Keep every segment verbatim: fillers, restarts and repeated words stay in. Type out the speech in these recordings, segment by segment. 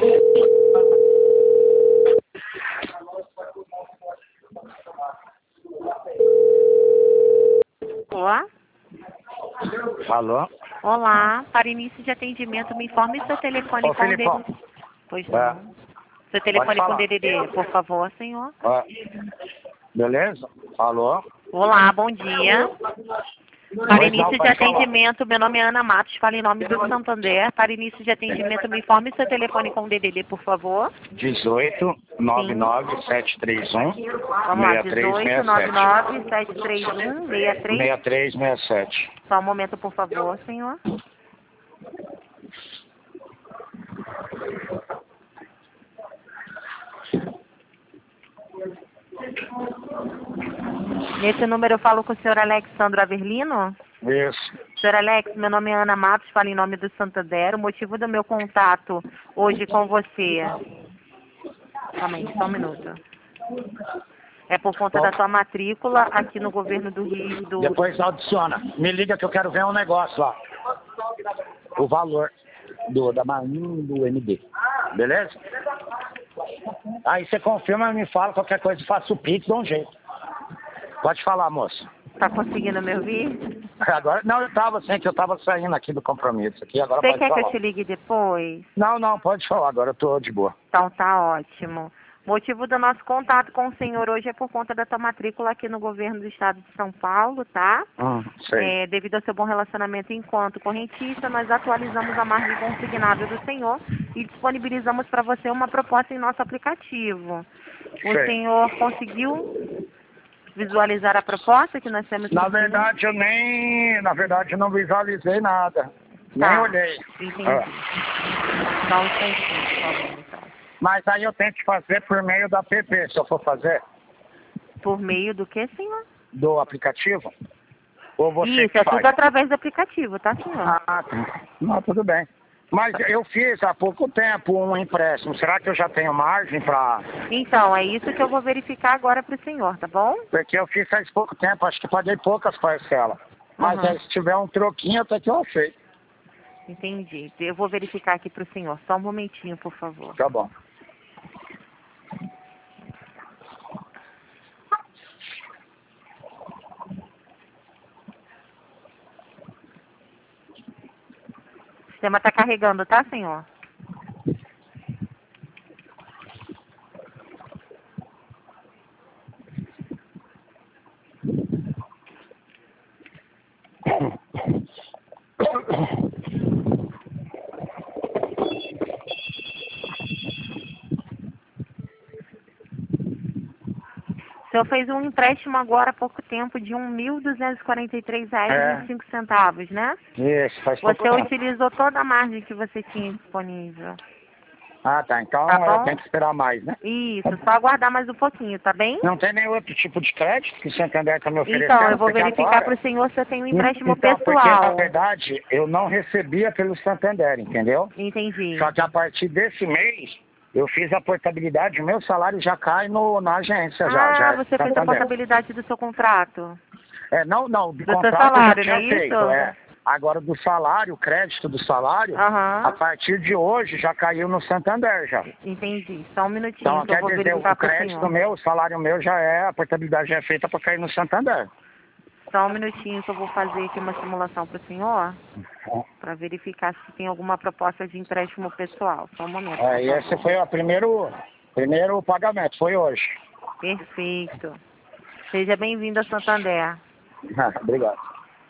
Olá. Alô? Olá, para início de atendimento, me informe seu telefone Ô, com Filipão. D D D. Pois É. não. Seu telefone com falar. D D D, por favor, senhor. É. Beleza? Alô? Olá, bom dia. Para Pois não, início de pode falar. atendimento, meu nome é Ana Matos, fala em nome do Santander. Para início de atendimento, me informe seu telefone com D D D, por favor. dezoito, nove nove, sete três um, Vamos lá, seis três dezoito, seis nove sete. nove, sete três um, seis três. seis três seis sete. Só um momento, por favor, senhor. Nesse número eu falo com o senhor Alexandro Averlino. Isso. Senhor Alex, meu nome é Ana Matos, falo em nome do Santander. O motivo do meu contato hoje com você... Calma aí, só um minuto. É por conta da sua matrícula aqui no governo do Rio do... Depois adiciona. Me liga que eu quero ver um negócio lá. O valor do, da Marinha do M D. Beleza? Aí você confirma e me fala qualquer coisa, faça o Pix, dá um jeito. Pode falar, moça. Tá conseguindo me ouvir? Agora, não, eu tava sem, que eu tava saindo aqui do compromisso aqui, agora Você pode quer falar. que eu te ligue depois? Não, não, pode falar, agora eu tô de boa. Então tá ótimo. O motivo do nosso contato com o senhor hoje é por conta da sua matrícula aqui no governo do estado de São Paulo, tá? Hum, sei. É, devido ao seu bom relacionamento enquanto correntista, nós atualizamos a margem consignável do senhor e disponibilizamos para você uma proposta em nosso aplicativo. O Sei. senhor conseguiu visualizar a proposta que nós temos? Na pro senhor? verdade, eu nem, na verdade, eu não visualizei nada. Nem Tá. olhei. Entendi. Ah. Só um instantinho, por favor, então. Mas aí eu tenho que fazer por meio da app, se eu for fazer, Por meio do que, senhor? do aplicativo. Ou você Isso, que é faz? tudo através do aplicativo, tá, senhor? Ah, tá. Não, tudo bem. Mas eu fiz há pouco tempo um empréstimo. Será que eu já tenho margem para... Então, é isso que eu vou verificar agora para o senhor, tá bom? Porque eu fiz faz pouco tempo, acho que paguei poucas parcelas. Mas Uhum. aí, se tiver um troquinho, até que eu achei. Entendi. Eu vou verificar aqui para o senhor. Só um momentinho, por favor. Tá bom. O sistema está carregando, tá, senhor? O senhor fez um empréstimo agora há pouco tempo de um mil duzentos e quarenta e três reais e vinte e cinco centavos, né? Isso, faz pouco Você tempo. utilizou toda a margem que você tinha disponível. Ah, tá. Então Tá eu bom? tenho que esperar mais, né? Isso, só aguardar mais um pouquinho, tá bem? Não tem nenhum outro tipo de crédito que o Santander está me oferecendo? Então, eu vou Porque verificar agora- para o senhor se eu tenho um empréstimo Então, porque na pessoal. verdade eu não recebia pelo Santander, entendeu? Entendi. Só que a partir desse mês eu fiz a portabilidade, o meu salário já cai no, na agência já. Ah, já é você fez a Santander. portabilidade do seu contrato. É, não, não, do, Do seu contrato salário, eu já não tinha é feito, isso? é. Agora do salário, o crédito do salário, Aham. a partir de hoje já caiu no Santander já. Entendi. Só um minutinho Então que eu quer vou dizer, verificar o para o crédito senhor. meu, o salário meu já é, a portabilidade já é feita para cair no Santander. Só um minutinho que eu vou fazer aqui uma simulação para o senhor, para verificar se tem alguma proposta de empréstimo pessoal. Só um momento, por É, e esse favor. foi o primeiro, primeiro pagamento, foi hoje. Perfeito. Seja bem-vindo a Santander. Obrigado.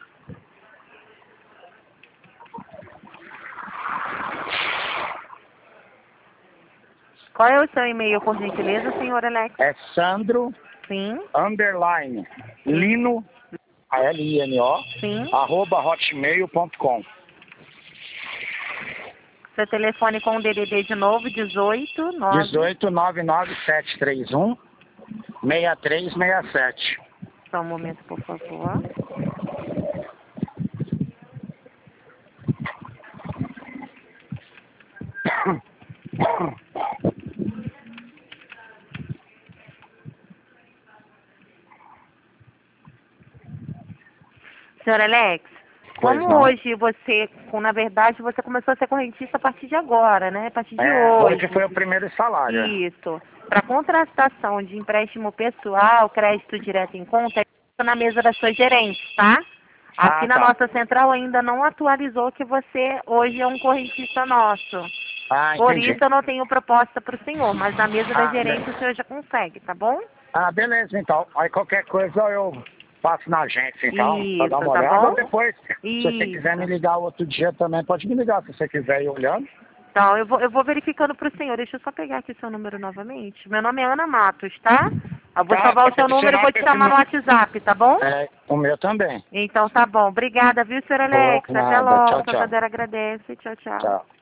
Qual é o seu e-mail, por gentileza, senhor Alex? É Sandro, Sim, underline, Lino, L I N O, sim. arroba hotmail ponto com. Seu telefone com o D D D de novo, dezoito, nove... dezoito, nove nove, sete três um, seis três seis sete. Só um momento, por favor. Senhor Alex, como não. hoje você, com- na verdade, você começou a ser correntista a partir de agora, né? A partir de É, hoje. hoje foi o primeiro salário. Isso. Para contratação de empréstimo pessoal, crédito direto em conta, é na mesa da sua gerente, tá? Aqui Ah, na tá. nossa central ainda não atualizou que você hoje é um correntista nosso. Ah, Por entendi. isso eu não tenho proposta para o senhor, mas na mesa da Ah, gerente be- o senhor já consegue, tá bom? Ah, beleza, então. Aí qualquer coisa eu passo na agência, então, pra dar Isso, uma tá olhada. bom? Ou depois, se você quiser me Isso. ligar outro dia também, pode me ligar, se você quiser ir olhando. Então, eu vou, eu vou verificando para o senhor. Deixa eu só pegar aqui seu número novamente. Meu nome é Ana Matos, tá? Eu vou Tá, salvar o porque seu número e senão vou te esse chamar no nu- WhatsApp, tá bom? É, o meu também. Então tá bom. Obrigada, viu, senhor Por Alex? Até nada. logo. Tchau, tchau. Santander agradece. Tchau, tchau. Tchau.